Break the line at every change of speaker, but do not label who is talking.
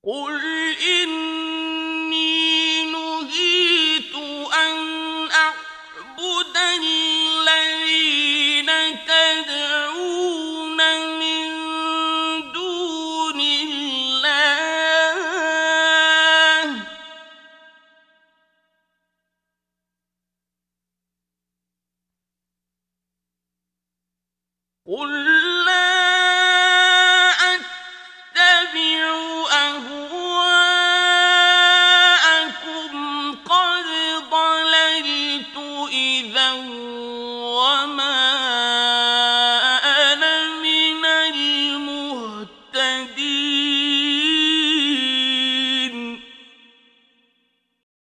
قُلْ إِنِّي نُهِيتُ أَنْ أَعْبُدَ الَّذِينَ تَدْعُونَ مِن دُونِ اللَّهِ قُلْ